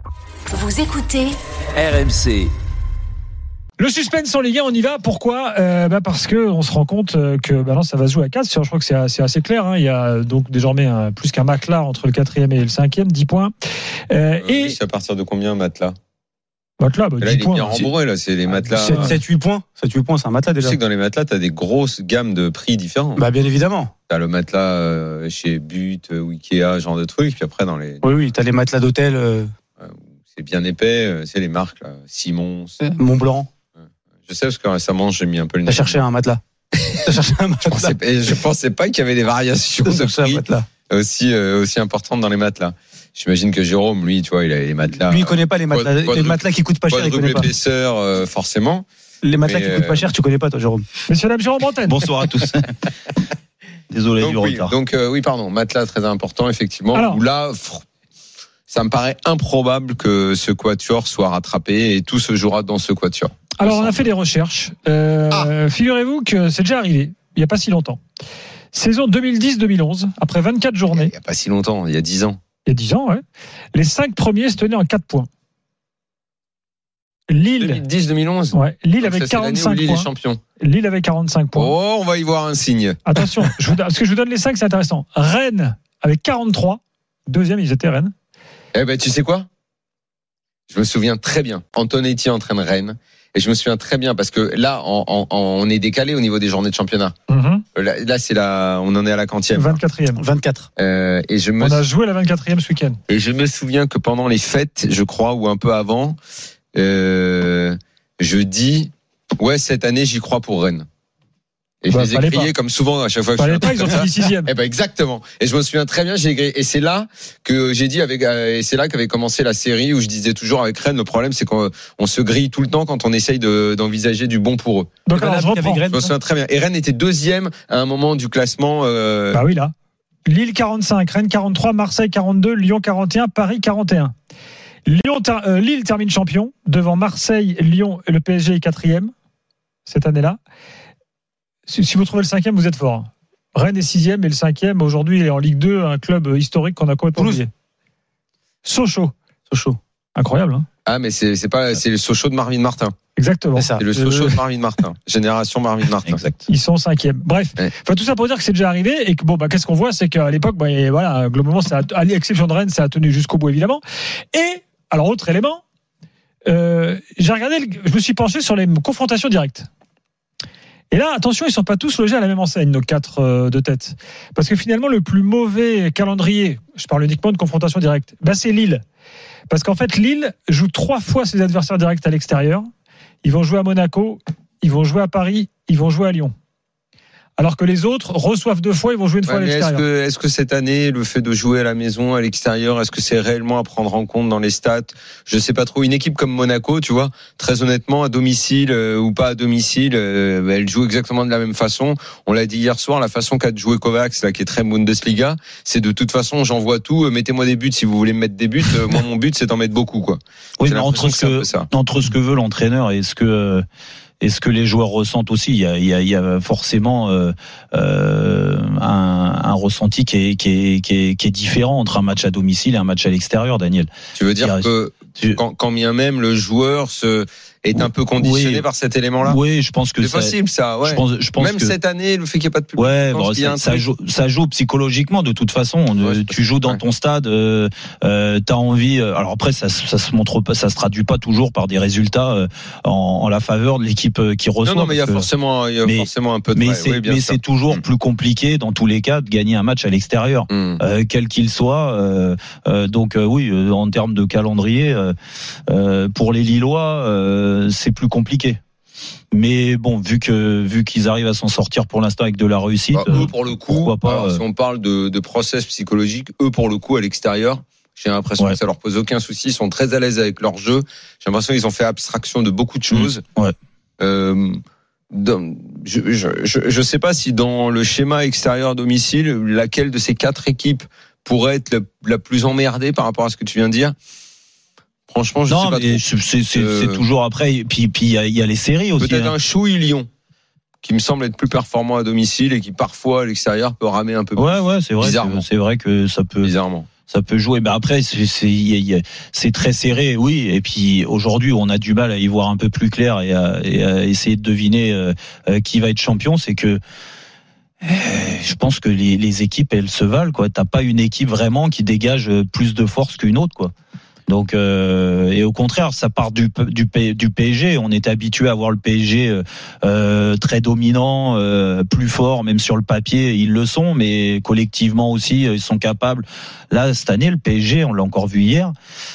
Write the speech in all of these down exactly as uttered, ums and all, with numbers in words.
Vous écoutez R M C. Le suspense en Ligue un, on y va. Pourquoi euh, bah Parce que on se rend compte que bah non, ça va se jouer à quatre. Je crois que c'est assez, assez clair. Hein. Il y a donc désormais un, plus qu'un matelas entre le quatrième et le cinquième, dix points. Euh, euh, et c'est à partir de combien un matelas? Matelas, bah, là, dix il est points. bien rembourré, là, c'est les matelas. sept huit points. sept huit points, c'est un matelas Tu déjà. sais que dans les matelas, t'as des grosses gammes de prix différents. Bah, bien évidemment. T'as le matelas euh, chez But, ou Ikea, genre de trucs. Puis après, dans les. Oui, oui, t'as les matelas d'hôtel, euh, euh, c'est bien épais, euh, c'est les marques, là. Simons. Mont Blanc. Je sais parce que récemment, j'ai mis un peu le T'as nez. cherché un matelas. T'as cherché un Je matelas. pensais, je pensais pas qu'il y avait des variations T'as de cherché un prix matelas. aussi, euh, aussi importantes dans les matelas. J'imagine que Jérôme, lui, tu vois, il a les matelas. Lui, il connaît pas les matelas. Quadruple- Les matelas qui coûtent pas cher, il Quadruple connaît pas. épaisseur, euh, forcément. Les matelas Mais, qui coûtent pas euh, cher, tu connais pas, toi, Jérôme. Messieurs, dames, Jérôme Bretagne. Bonsoir à tous. Désolé Donc, du oui, retard. donc euh, oui, pardon, matelas très important, effectivement. Alors. Où là, pff, ça me paraît improbable que ce quatuor soit rattrapé et tout se jouera dans ce quatuor. Alors, on a fait des recherches. Euh, Ah. Figurez-vous que c'est déjà arrivé, il n'y a pas si longtemps. Saison deux mille dix deux mille onze, après vingt-quatre Il journées, n'y a pas si longtemps, il y a dix ans. il y a dix ans, ouais, les cinq premiers se tenaient en quatre points. Lille, deux mille dix deux mille onze. ouais, Lille Donc avait ça, c'est l'année où quarante-cinq Lille est points. champion. Lille avait quarante-cinq points. Oh, on va y voir un signe. Attention, je vous, parce que je vous donne les cinq, c'est intéressant. Rennes avec quarante-trois. Deuxième, ils étaient Rennes. Eh ben, tu sais quoi? Je me souviens très bien. Antonetti entraîne Rennes. Et je me souviens très bien parce que là, on, on, on est décalé au niveau des journées de championnat. Mhm. Là, là, c'est la, on en est à la quantième. vingt-quatrième. vingt-quatre. Euh, et je me On a joué la vingt-quatrième ce week-end. Et je me souviens que pendant les fêtes, je crois, ou un peu avant, euh, je dis, ouais, cette année, j'y crois pour Rennes. Et Bah, je les ai fallait criés pas. comme souvent à chaque fois que Fallait je pas, fais un ils ont truc comme fini ça. sixième. Eh ben exactement. Et je me souviens très bien, j'ai écrit. Et c'est là que j'ai dit avec, et c'est là qu'avait commencé la série où je disais toujours avec Rennes, le problème c'est qu'on on se grille tout le temps quand on essaye de, d'envisager du bon pour eux. Donc, C'est alors, je valable reprends. qu'avec Je me souviens très bien. Et Rennes était deuxième à un moment du classement. Euh, Bah oui, là. Lille quarante-cinq, Rennes quarante-trois, Marseille quarante-deux, Lyon quarante et un, Paris quarante et un. Lyon, ter- euh, Lille termine champion devant Marseille, Lyon et le P S G est quatrième cette année-là. Si, si vous trouvez le cinquième, vous êtes fort. Rennes est sixième et le cinquième aujourd'hui est en Ligue deux, un club historique qu'on a complètement Toulouse. oublié. Sochaux, Sochaux. incroyable, hein. Ah mais c'est c'est pas c'est le Sochaux de Marvin Martin. Exactement. C'est ça. C'est le Sochaux de Marvin Martin. Génération Marvin Martin. Exact. Ils sont cinquième. Bref, Ouais. enfin tout ça pour dire que c'est déjà arrivé et que bon bah qu'est-ce qu'on voit, c'est qu'à l'époque, bah, et voilà, globalement, ça a, à l'exception de Rennes, ça a tenu jusqu'au bout évidemment. Et alors autre élément, euh, j'ai regardé, le- je me suis penché sur les confrontations directes. Et là, attention, ils sont pas tous logés à la même enseigne, nos quatre euh, de tête, parce que finalement le plus mauvais calendrier, je parle uniquement de confrontation directe, bah c'est Lille, parce qu'en fait Lille joue trois fois ses adversaires directs à l'extérieur. Ils vont jouer à Monaco, ils vont jouer à Paris, ils vont jouer à Lyon. Alors que les autres reçoivent deux fois, ils vont jouer une fois Ouais, à mais est-ce l'extérieur. que, est-ce que cette année, le fait de jouer à la maison, à l'extérieur, est-ce que c'est réellement à prendre en compte dans les stats? Je sais pas trop. Une équipe comme Monaco, tu vois, très honnêtement, à domicile euh, ou pas à domicile, euh, elle joue exactement de la même façon. On l'a dit hier soir, la façon qu'a de jouer Kovacs, là, qui est très Bundesliga, c'est de toute façon, j'envoie tout. euh, Mettez-moi des buts si vous voulez me mettre des buts. Euh, moi, mon but, c'est d'en mettre beaucoup, quoi. Oui, J'ai mais entre l'impression ce c'est un peu que, ça. entre ce que veut l'entraîneur et ce que, et ce que les joueurs ressentent aussi, il y a, il y a, il y a forcément euh, euh, un, un ressenti qui est, qui, est, qui, est, qui est différent entre un match à domicile et un match à l'extérieur, Daniel. Tu veux dire Il que Tu- quand, quand bien même le joueur se est un peu conditionné Oui. par cet élément-là. Oui, je pense que C'est ça, possible, ça. Ouais. je pense, je pense Même que cette année, le fait qu'il n'y ait pas de public. ouais, je pense bon, qu'il y a ça, un ça truc. joue, ça joue psychologiquement de toute façon. Ouais, c'est tu joues dans ouais. ton stade, euh, euh, t'as envie. euh, Alors après, ça, ça se montre pas, ça se traduit pas toujours par des résultats euh, en, en la faveur de l'équipe euh, qui reçoit. Non, non, mais il y a parce que- forcément, il y a mais- forcément un peu de mais vrai. c'est, Oui, bien mais sûr. c'est toujours Mm. plus compliqué dans tous les cas de gagner un match à l'extérieur, Hum. euh, quel qu'il soit. Euh, euh, donc euh, oui, euh, en termes de calendrier, euh, euh, pour les Lillois, euh, c'est plus compliqué. Mais bon, vu que vu qu'ils arrivent à s'en sortir pour l'instant avec de la réussite, Bah, eux, pour le coup, pourquoi pas, alors, euh, si on parle de, de process psychologique, eux, pour le coup, à l'extérieur, j'ai l'impression Ouais. que ça leur pose aucun souci. Ils sont très à l'aise avec leur jeu. J'ai l'impression qu'ils ont fait abstraction de beaucoup de choses. Mmh. Ouais. Euh, dans, je, je, je, je sais pas si dans le schéma extérieur-domicile, laquelle de ces quatre équipes pourrait être la, la plus emmerdée par rapport à ce que tu viens de dire. Franchement, je non, sais pas mais trop. c'est, c'est, Euh, c'est toujours après. Puis puis il y a, il y a les séries aussi. Peut-être hein. un Chouille-Lyon, qui me semble être plus performant à domicile et qui parfois à l'extérieur peut ramer un peu plus Ouais, ouais, c'est vrai. Bizarrement. C'est, c'est vrai que ça peut. bizarrement. Ça peut jouer, mais après c'est, c'est, c'est très serré, oui. Et puis aujourd'hui, on a du mal à y voir un peu plus clair et à, et à essayer de deviner euh, qui va être champion. C'est que euh, je pense que les, les équipes, elles se valent, quoi. T'as pas une équipe vraiment qui dégage plus de force qu'une autre, quoi. Donc euh, et au contraire, ça part du du, du P S G. On était habitué à voir le P S G euh, très dominant, euh, plus fort, même sur le papier, ils le sont, mais collectivement aussi, ils sont capables. Là, cette année, le P S G, on l'a encore vu hier.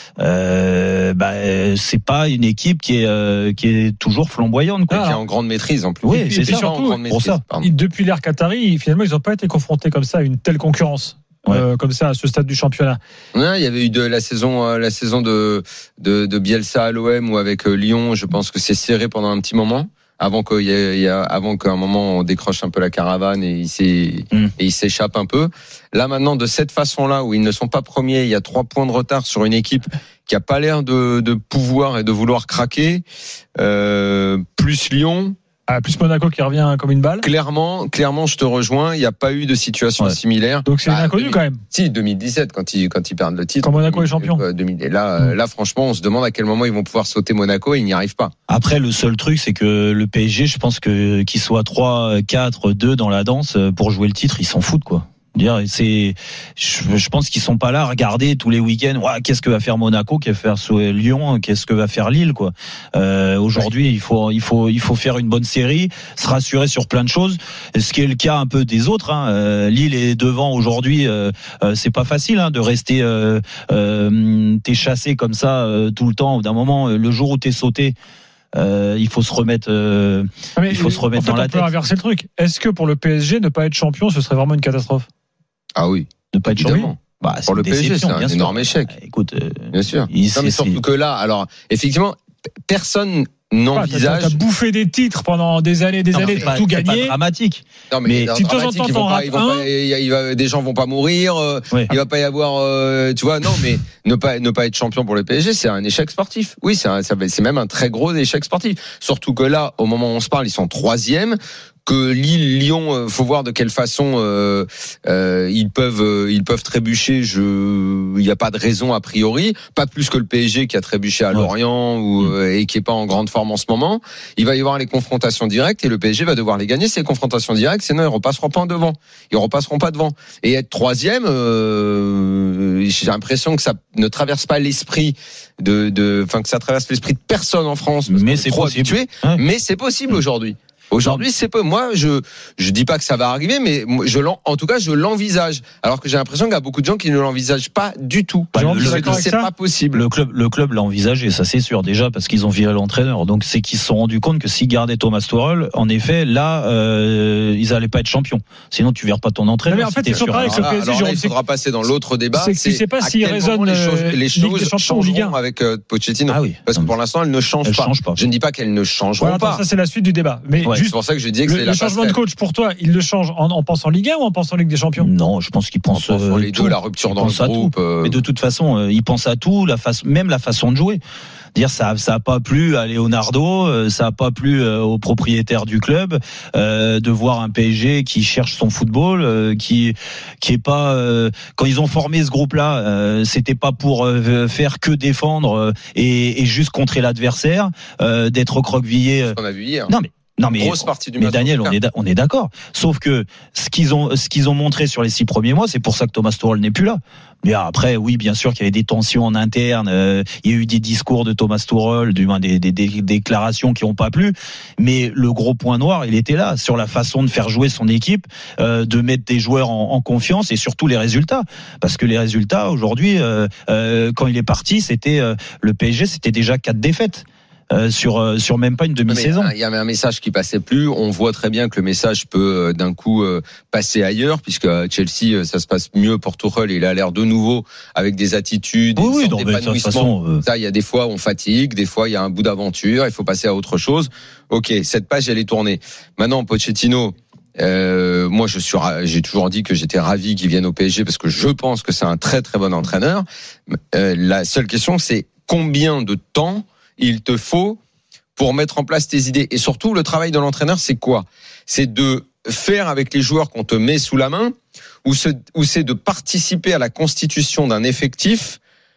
Euh, bah, c'est pas une équipe qui est euh, qui est toujours flamboyante, quoi. Ah, qui est en grande maîtrise en plus. Oui, et c'est puis ça. surtout, pour maîtrise, ça. Depuis l'ère Qatari, finalement, ils n'ont pas été confrontés comme ça à une telle concurrence. Ouais. Euh, comme ça à ce stade du championnat. Ouais, il y avait eu de la saison, euh, la saison de, de de Bielsa à l'O M ou avec euh, Lyon. Je pense que c'est serré pendant un petit moment avant qu'il y ait, il y a, avant qu'à un moment on décroche un peu la caravane et il s'est, mm. et il s'échappe un peu. Là maintenant, de cette façon-là où ils ne sont pas premiers, il y a trois points de retard sur une équipe qui a pas l'air de, de pouvoir et de vouloir craquer. Euh, plus Lyon. Ah, plus Monaco qui revient comme une balle. Clairement, clairement, je te rejoins. Il n'y a pas eu de situation ouais. similaire. Donc c'est bah, inconnu quand même. Si deux mille dix-sept, quand ils quand ils perdent le titre. Quand Monaco est champion. deux mille, et là, mmh. là, franchement, on se demande à quel moment ils vont pouvoir sauter Monaco et ils n'y arrivent pas. Après, le seul truc, c'est que le P S G, je pense que qu'ils soient trois, quatre, deux dans la danse pour jouer le titre, ils s'en foutent, quoi. Dire, c'est, je, je pense qu'ils sont pas là à regarder tous les week-ends. Ouais, qu'est-ce que va faire Monaco, qu'est-ce que va faire Lyon, qu'est-ce que va faire Lille, quoi. Euh, aujourd'hui, ouais. il faut, il faut, il faut faire une bonne série, se rassurer sur plein de choses. Ce qui est le cas un peu des autres. Hein. Euh, Lille est devant aujourd'hui. Euh, euh, c'est pas facile hein, de rester, euh, euh, t'es chassé comme ça euh, tout le temps. D'un moment, le jour où t'es sauté. Euh, il faut se remettre, euh, ah il faut se remettre en fait, dans la on tête. On peut inverser le truc. Est-ce que pour le P S G, ne pas être champion, ce serait vraiment une catastrophe? Ah oui. Ne pas être champion. Bah, pour le P S G, c'est un énorme échec. Bah, écoute, euh, bien sûr. Il, non, mais surtout que là, alors, effectivement, personne n'envisage. Ah, t'as, t'as bouffé des titres pendant des années, des non, années, t'as tout gagné. C'est pas dramatique. Non, mais, mais si de temps en temps t'en rates un, il va, des gens vont pas mourir. Euh, oui. Il va pas y avoir, euh, tu vois, non, mais ne pas ne pas être champion pour le P S G, c'est un échec sportif. Oui, c'est un, c'est même un très gros échec sportif. Surtout que là, au moment où on se parle, ils sont troisième. Que Lille, Lyon, euh, faut voir de quelle façon euh, euh, ils peuvent euh, ils peuvent trébucher. Je, il n'y a pas de raison a priori, pas plus que le P S G qui a trébuché à ouais. Lorient ou euh, et qui est pas en grande forme en ce moment. Il va y avoir les confrontations directes et le P S G va devoir les gagner ces confrontations directes. Sinon ils repasseront pas en devant, ils repasseront pas devant. Et être troisième, euh, j'ai l'impression que ça ne traverse pas l'esprit de, de, enfin que ça traverse l'esprit de personne en France. Parce mais qu'on c'est trop possible. habitué, ouais. Mais c'est possible aujourd'hui. Aujourd'hui, c'est peu. Moi, je je dis pas que ça va arriver, mais je en tout cas, je l'envisage. Alors que j'ai l'impression qu'il y a beaucoup de gens qui ne l'envisagent pas du tout. Bah, le, le, le, c'est pas possible. Le club, le club l'a envisagé, ça c'est sûr déjà parce qu'ils ont viré l'entraîneur. Donc c'est qu'ils se sont rendus compte que s'ils gardaient Thomas Tuchel, en effet, là, euh, ils allaient pas être champions. Sinon, tu vires pas ton entraîneur. Mais en fait, si ils sont pareils avec le P S G. Alors là, il faudra passer dans l'autre débat. C'est que tu sais pas s'ils raisonnent les choses, les choses changeront un. avec euh, Pochettino. Ah oui. Parce que pour l'instant, elles ne changent pas. Je ne dis pas qu'elles ne changeront pas. Ça c'est la suite du débat. Mais c'est pour ça que je dis que le changement de coach pour toi, il le change en, en pensant Ligue un ou en pensant Ligue des Champions? Non, je pense qu'il pense en pensant les deux, la rupture dans le groupe. Mais de toute façon, euh, il pense à tout, la face, même la façon de jouer. Dire ça, ça a pas plu à Leonardo, ça a pas plu aux propriétaires du club euh, de voir un P S G qui cherche son football, euh, qui qui est pas euh, quand ils ont formé ce groupe-là, euh, c'était pas pour euh, faire que défendre euh, et, et juste contrer l'adversaire, euh, d'être recroquevillé. C'est ce qu'on a vu hier. Non mais Non mais, grosse partie du mais match, Daniel, on est, on est d'accord. Sauf que ce qu'ils ont, ce qu'ils ont montré sur les six premiers mois, c'est pour ça que Thomas Tuchel n'est plus là. Mais après, oui, bien sûr qu'il y avait des tensions en interne. Euh, il y a eu des discours de Thomas Tuchel, du moins des, des, des déclarations qui n'ont pas plu. Mais le gros point noir, il était là sur la façon de faire jouer son équipe, euh, de mettre des joueurs en, en confiance et surtout les résultats. Parce que les résultats aujourd'hui, euh, euh, quand il est parti, c'était euh, le P S G, c'était déjà quatre défaites. Euh, sur euh, sur même pas une demi-saison. Il y avait un message qui passait plus. On voit très bien que le message peut euh, d'un coup euh, passer ailleurs, puisque à Chelsea euh, ça se passe mieux pour Tuchel. Il a l'air de nouveau avec des attitudes, oui, oui, des épanouissements. Euh... Ça, il y a des fois on fatigue, des fois il y a un bout d'aventure. Il faut passer à autre chose. Ok, cette page elle est tournée. Maintenant Pochettino. Euh, moi, je suis, j'ai toujours dit que j'étais ravi qu'il vienne au P S G parce que je pense que c'est un très très bon entraîneur. Euh, la seule question, c'est combien de temps il te faut pour mettre en place tes idées. Et surtout, le travail de l'entraîneur, c'est quoi? C'est de faire avec les joueurs qu'on te met sous la main, ou, ce, ou c'est de participer à la constitution d'un effectif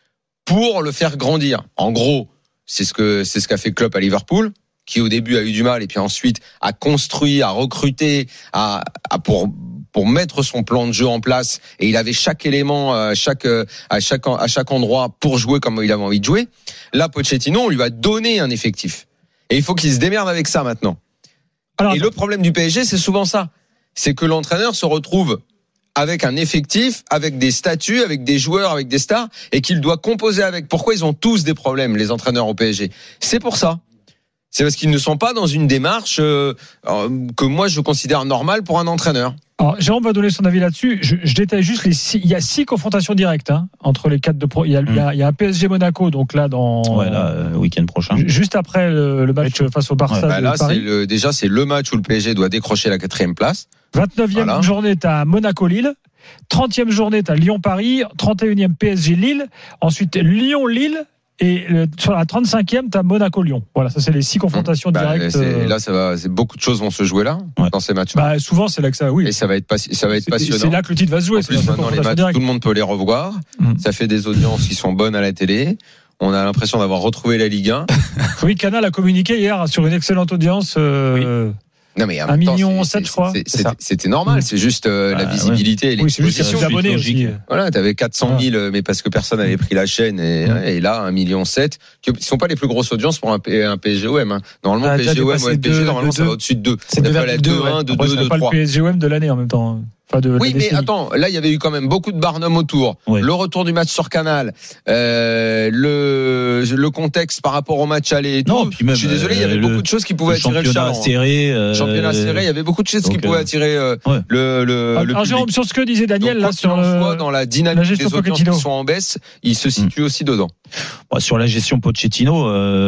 pour le faire grandir. En gros, c'est ce que c'est ce qu'a fait Klopp à Liverpool, qui au début a eu du mal et puis ensuite a construit, a recruté, a, a pour pour mettre son plan de jeu en place, et il avait chaque élément, à chaque à chaque à chaque endroit pour jouer comme il avait envie de jouer. Là, Pochettino, on lui a donné un effectif, et il faut qu'il se démerde avec ça maintenant. Alors, et le problème du P S G, c'est souvent ça, c'est que l'entraîneur se retrouve avec un effectif, avec des statuts, avec des joueurs, avec des stars, et qu'il doit composer avec. Pourquoi ils ont tous des problèmes, les entraîneurs au P S G? C'est pour ça. C'est parce qu'ils ne sont pas dans une démarche euh, que moi je considère normale pour un entraîneur. Alors, Jérôme va donner son avis là-dessus. Je, je détaille juste les six, il y a six confrontations directes hein, entre les quatre de pro. Il y a, mmh. il y a, il y a un P S G Monaco, donc là dans ouais, là, euh, week-end prochain. Juste après le, le match ouais. face au Barça. Ouais, bah de là, Paris. C'est le, déjà c'est le match où le P S G doit décrocher la quatrième place. vingt-neuvième voilà. journée, t'as Monaco-Lille. trentième journée, t'as Lyon-Paris. trente et unième P S G-Lille. Ensuite Lyon-Lille. Et le, sur la trente-cinquième, t'as Monaco-Lyon. Voilà, ça c'est les six confrontations bah, directes. C'est, là, ça va, c'est beaucoup de choses vont se jouer là ouais. dans ces matchs. Bah, souvent, c'est là que ça, oui. Et ça va être, pas, ça va être c'est, passionnant. C'est là que le titre va se jouer. En plus, maintenant les matchs, tout le monde peut les revoir. Mmh. Ça fait des audiences qui sont bonnes à la télé. On a l'impression d'avoir retrouvé la Ligue un. Oui, Canal a communiqué hier sur une excellente audience. Euh... Oui. Non mais un million sept, je crois. C'est, c'est, c'était normal, c'est juste euh, ah, la visibilité ouais. et l'exposition. Oui, c'est juste les abonnés aussi. Voilà, t'avais quatre cent mille, ah. mais parce que personne n'avait pris la chaîne, et, mmh. et là un million sept, qui ne sont pas les plus grosses audiences pour un, un P S G O M. Hein. Normalement, ah, P S G O M ou P S G, normalement, ça va au-dessus de deux. C'est de deux, un, de deux, de trois. C'est pas le P S G O M de l'année en même temps. Enfin de, oui, mais attends, là il y avait eu quand même beaucoup de Barnum autour. Oui. Le retour du match sur Canal, euh, le le contexte par rapport au match aller. Et non, tout. puis même, je suis désolé, il y avait le, beaucoup de choses qui pouvaient attirer le championnat serré. Euh, championnat serré, il y avait beaucoup de choses qui pouvaient attirer euh, ouais. le le. Alors, le Jérôme, sur ce que disait Daniel donc, là sur le, dans la dynamique la des audiences qui sont en baisse, il se situe mmh. aussi dedans. Bon, sur la gestion Pochettino,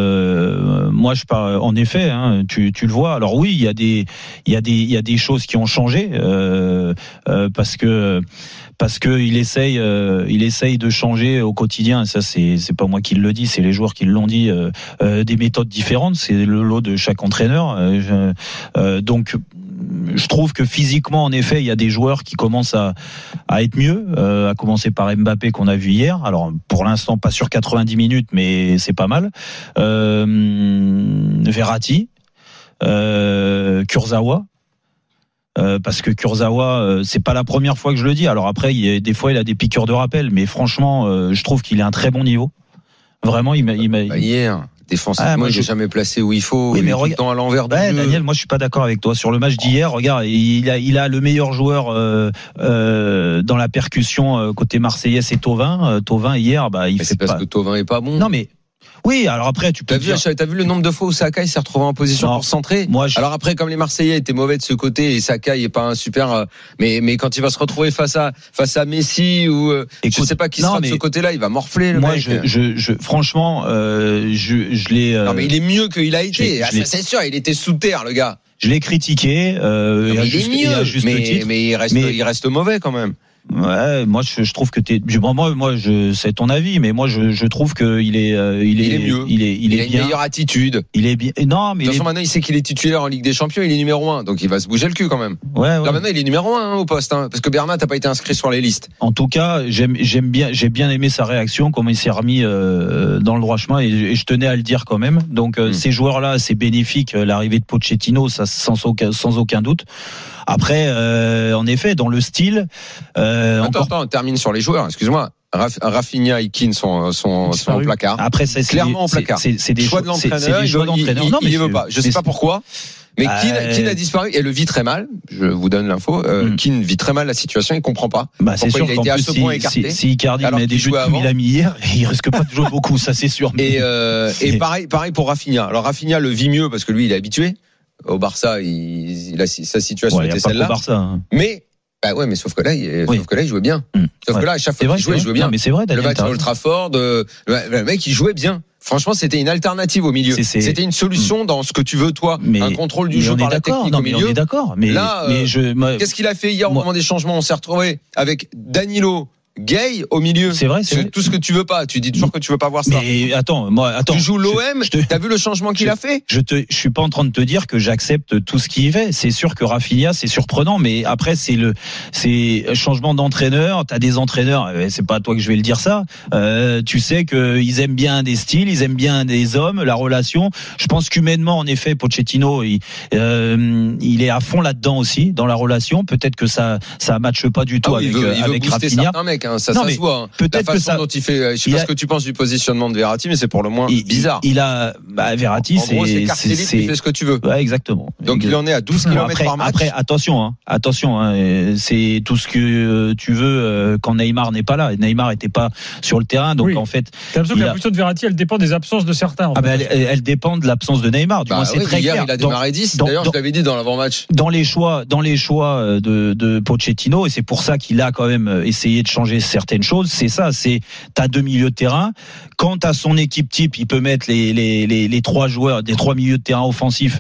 euh, moi je parle en effet, hein, tu tu le vois. Alors oui, il y a des il y a des il y a des choses qui ont changé euh, euh, parce que parce que il essaye, euh, il essaye de changer au quotidien. Ça, c'est c'est pas moi qui le dis, c'est les joueurs qui l'ont dit. Euh, euh, des méthodes différentes, c'est le lot de chaque entraîneur. Euh, je, euh, donc, je trouve que physiquement, en effet, il y a des joueurs qui commencent à à être mieux. Euh, à commencer par Mbappé qu'on a vu hier. Alors, pour l'instant, pas sur quatre-vingt-dix minutes, mais c'est pas mal. Euh, Verratti, euh, Kurzawa. Euh, parce que Kurzawa, euh, c'est pas la première fois que je le dis. Alors après, il y a, des fois, il a des piqûres de rappel, mais franchement, euh, je trouve qu'il est un très bon niveau. Vraiment, il m'a. Il m'a bah, hier, défensivement, ah, moi, il n'est je... jamais placé où il faut. Oui, il mais est regarde... tout le temps à l'envers bah, du jeu. Daniel, moi, je suis pas d'accord avec toi sur le match d'hier. Regarde, il a, il a le meilleur joueur euh, euh, dans la percussion euh, côté marseillais, c'est Thauvin. Euh, Thauvin hier, bah, il mais fait c'est pas. parce que Thauvin est pas bon. Non, mais. Oui, alors après, tu peux. T'as vu, dire... t'as vu le nombre de fois où Sakai s'est retrouvé en position non, pour centrer. Moi, je... Alors après, comme les Marseillais étaient mauvais de ce côté et Sakai est pas un super, mais mais quand il va se retrouver face à face à Messi ou Écoute, je sais pas qui non, sera de ce côté-là, il va morfler. Le moi, mec. je, je, je, franchement, euh, je, je l'ai. Euh... Non, mais il est mieux qu'il a été. Ah, ça, c'est sûr, il était sous terre, le gars. Je l'ai critiqué. Euh, non, mais il juste, est mieux, juste mais, titre, mais il reste, mais... il reste mauvais quand même. Ouais, moi je, je trouve que t'es. Moi, moi, moi, je, c'est ton avis, mais moi je, je trouve que il est, euh, il est, il est mieux. Il est, il, il est a bien. une meilleure attitude. Il est bien. Non, mais de toute façon, est... maintenant il sait qu'il est titulaire en Ligue des Champions, il est numéro un, donc il va se bouger le cul quand même. Ouais, ouais. Là maintenant il est numéro un hein, au poste, hein, parce que Bernat n'a pas été inscrit sur les listes. En tout cas, j'aime, j'aime bien, j'ai bien aimé sa réaction, comment il s'est remis euh, dans le droit chemin, et, et je tenais à le dire quand même. Donc euh, mmh. ces joueurs-là, c'est bénéfique. L'arrivée de Pochettino, ça sans aucun, sans aucun doute. Après, euh, en effet, dans le style. Euh, attends, encore... attends, on termine sur les joueurs. Excuse-moi. Raf, Rafinha et Keane sont, sont, sont au placard. Après, c'est clairement au placard. C'est, c'est des choix de l'entraîneur. C'est, c'est des choix il, d'entraîneur. Il, non, mais il, il veut pas. Je sais pas pourquoi. Mais euh... Keane, Keane a disparu et le vit très mal. Je vous donne l'info. Euh, mm. Keane vit très mal la situation. Il comprend pas. Bah, c'est pourquoi sûr il a été à ce si, point écarté. Si, si Icardi met des buts comme il a mis hier, il risque pas de jouer beaucoup, ça c'est sûr. Et, euh, et pareil, pareil pour Rafinha. Alors Rafinha le vit mieux parce que lui, il est habitué. Au Barça, il, il a, sa situation ouais, était celle-là. Barça, hein. Mais bah ouais, mais sauf que là, il, oui. sauf que là, il jouait bien. Mmh. Sauf ouais. que là, à chaque fois vrai, qu'il jouait, il jouait bien. Non, mais c'est vrai, Daniel, le match à Old Trafford, euh, le mec, il jouait bien. Franchement, c'était une alternative au milieu. C'est, c'est... C'était une solution mmh. dans ce que tu veux, toi. Mais, un contrôle du jeu par la technique non, au milieu. On est d'accord. Mais là, mais euh, je, moi, qu'est-ce qu'il a fait hier moi... au moment des changements? On s'est retrouvé avec Danilo Gay au milieu. C'est vrai, c'est c'est vrai. tout ce que tu veux pas. Tu dis toujours que tu veux pas voir ça. Mais attends, moi, attends. tu joues l'O M, je te- t'as vu le changement qu'il je- a fait? Je te, je suis pas en train de te dire que j'accepte tout ce qui y fait. C'est sûr que Rafinha, c'est surprenant, mais après, c'est le, c'est changement d'entraîneur. T'as des entraîneurs, euh, c'est pas à toi que je vais le dire ça. Euh, tu sais qu'ils aiment bien des styles, ils aiment bien des hommes, la relation. Je pense qu'humainement, en effet, Pochettino, il, euh, il est à fond là-dedans aussi, dans la relation. Peut-être que ça, ça matche pas du tout Ah oui, avec, il veut, il veut avec booster Rafinha. certains mecs, hein, ça, Non, ça mais se voit. Hein. peut-être La que façon ça- dont il fait, je sais il pas a- ce que tu penses du positionnement de Verratti, mais c'est pour le moins Il, bizarre. Il, il a, bah, Verratti, En gros, c'est c'est, Carcelli c'est, qui fait ce que tu veux. ouais, exactement. Donc il en est à douze Bon, kilomètres après, par match. après, attention, hein, attention, hein, euh, c'est tout ce que euh, tu veux euh, quand Neymar n'est pas là. Et Neymar était pas sur le terrain, donc Oui. en fait, T'as l'impression que il la a- position de Verratti, elle dépend des absences de certains. en ah fait. ben, elle, elle dépend de l'absence de Neymar. Du Bah moins, c'est oui, très hier, clair. il a Dans- démarré dix. dans- D'ailleurs, dans- je l'avais dit dans l'avant-match. dans les choix, dans les choix euh, de, de Pochettino, et c'est pour ça qu'il a quand même essayé de changer certaines choses. C'est ça, c'est t'as deux milieux de terrain. Quand t'as son équipe type, il peut mettre les les les, les trois joueurs, des trois milieux de terrain offensifs,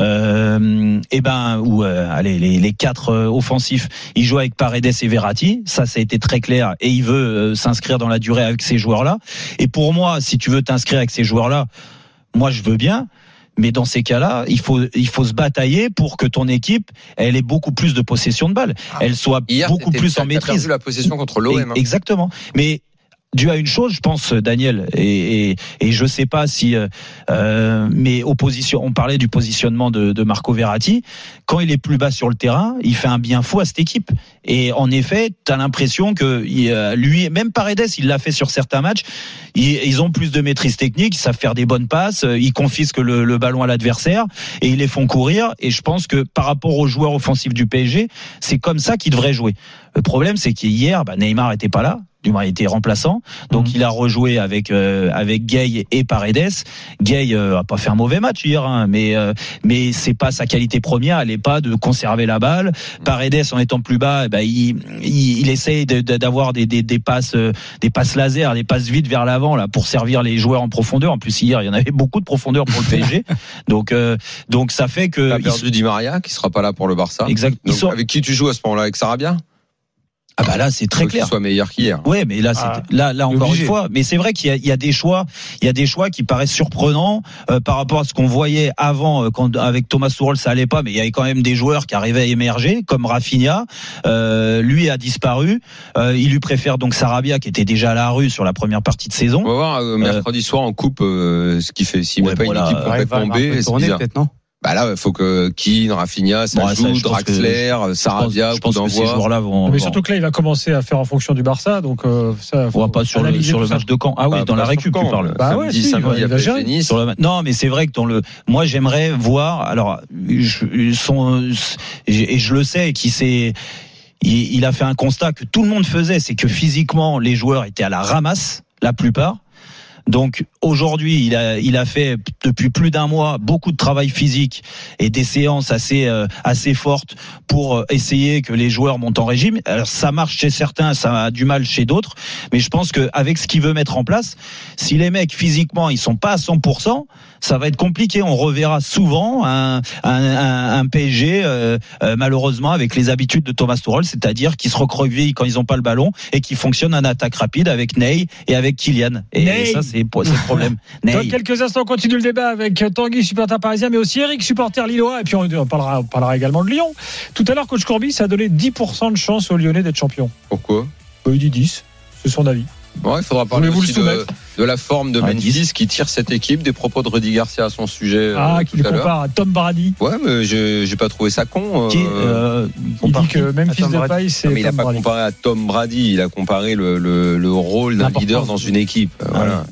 euh, et ben ou euh, allez les les quatre euh, offensifs. Il joue avec Paredes et Verratti. Ça, ça a été très clair, et il veut euh, s'inscrire dans la durée avec ces joueurs-là. Et pour moi, si tu veux t'inscrire avec ces joueurs-là, moi je veux bien. Mais dans ces cas-là, il faut il faut se batailler pour que ton équipe, elle ait beaucoup plus de possession de balle, elle soit Hier, beaucoup t'étais- plus t'as- en t'as maîtrise. perdu la possession contre l'O M. hein. Exactement. Mais dû à une chose, je pense, Daniel, et, et, et je sais pas si, euh, euh, mais au position, on parlait du positionnement de, de Marco Verratti. Quand il est plus bas sur le terrain, il fait un bien fou à cette équipe. Et en effet, t'as l'impression que il, euh, lui, même Paredes, il l'a fait sur certains matchs. Ils, ils ont plus de maîtrise technique, ils savent faire des bonnes passes, ils confisquent le, le ballon à l'adversaire et ils les font courir. Et je pense que par rapport aux joueurs offensifs du P S G, c'est comme ça qu'ils devraient jouer. Le problème, c'est qu'hier, bah, Neymar était pas là. Du moins, il était remplaçant, donc mmh. il a rejoué avec euh, avec Gay et Paredes. Gay euh, a pas fait un mauvais match hier, hein, mais euh, mais c'est pas sa qualité première. Elle est pas de conserver la balle. Paredes, en étant plus bas, bah, il, il il essaye de, de, d'avoir des, des des passes euh, des passes laser, des passes vides vers l'avant là pour servir les joueurs en profondeur. En plus hier, il y en avait beaucoup de profondeur pour le P S G, donc euh, donc ça fait que t'as perdu Di Maria qui sera pas là pour le Barça. Exact. Donc, sont... avec qui tu joues à ce moment-là, avec Sarabia? Ah bah là c'est très Faut clair. Qu'il soit meilleur qu'hier. Ouais, mais là, c'est, Ah, là, là encore obligé. une fois, mais c'est vrai qu'il y a, il y a des choix, il y a des choix qui paraissent surprenants euh, par rapport à ce qu'on voyait avant, euh, quand avec Thomas Tuchel ça allait pas, mais il y avait quand même des joueurs qui arrivaient à émerger, comme Rafinha. Euh, lui a disparu. Euh, il lui préfère donc Sarabia qui était déjà à la rue sur la première partie de saison. On va voir euh, mercredi soir en coupe euh, ce qu'il fait. S'il Ouais, met pas voilà, une équipe ouais, complètement B, c'est bizarre. peut-être, non? Bah là, il faut que Keane, Rafinha, ça Bon, ça, joue, je pense que- Draxler, Sarabia, je pense, je coup pense que ces d'envoi. joueurs-là vont. Mais vont- surtout que là, il va commencer à faire en fonction du Barça, donc euh, ça. on faut va pas sur le, analyser sur le tout ça. match de Caen. Ah oui, Bah, dans la pas récup, sur tu Caen, parles. Bah ouais, Samedi, si, samedi, il va- il va après gérer. Nice. Sur le ma- non, mais c'est vrai que dans le, moi j'aimerais voir. Alors, je, son, et je le sais, qui s'est, il, il a fait un constat que tout le monde faisait, c'est que physiquement les joueurs étaient à la ramasse, la plupart. Donc aujourd'hui, il a il a fait depuis plus d'un mois beaucoup de travail physique et des séances assez euh, assez fortes pour essayer que les joueurs montent en régime. Alors ça marche chez certains, ça a du mal chez d'autres, mais je pense que avec ce qu'il veut mettre en place, si les mecs physiquement ils sont pas à cent pour cent, ça va être compliqué. On reverra souvent un un, un, un P S G euh, euh, malheureusement avec les habitudes de Thomas Tuchel, c'est-à-dire qui se recroquevillent quand ils ont pas le ballon et qui fonctionne en attaque rapide avec Ney et avec Kylian. Et Ney. ça c'est c'est le problème. Dans Ney. quelques instants, on continue le débat avec Tanguy, supporter parisien, mais aussi Eric, supporter lillois. Et puis on parlera, on parlera également de Lyon. Tout à l'heure, coach Courbis a donné dix pour cent de chance aux Lyonnais d'être champions. Pourquoi? Il dit dix, c'est son avis. Bon, il faudra parler Voulez-vous aussi le de, soumettre de la forme de Ah, Memphis dix. qui tire cette équipe, des propos de Rudy Garcia à son sujet Ah, euh, qui tout le à l'heure. compare à Tom Brady. Ouais, mais j'ai j'ai pas trouvé ça con. Qui est, euh, euh, Il compare dit que qui Memphis à Tom Brady. Depay, c'est Non, mais il a Tom pas Brady. comparé à Tom Brady, il a comparé le, le, le rôle d'un L'importance. leader dans une équipe. Euh, Voilà.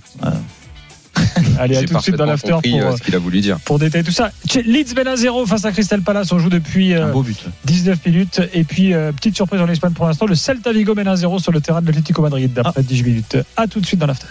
Allez, à J'ai tout de suite dans parfaitement l'after compris pour, euh, ce qu'il a voulu dire. pour détailler tout ça. Leeds mène à zéro face à Crystal Palace. On joue depuis euh, un beau but. dix-neuf minutes. Et puis, euh, petite surprise en Espagne pour l'instant. Le Celta Vigo mène à zéro sur le terrain de l'Atlético Madrid d'après dix minutes. À tout de suite dans l'after.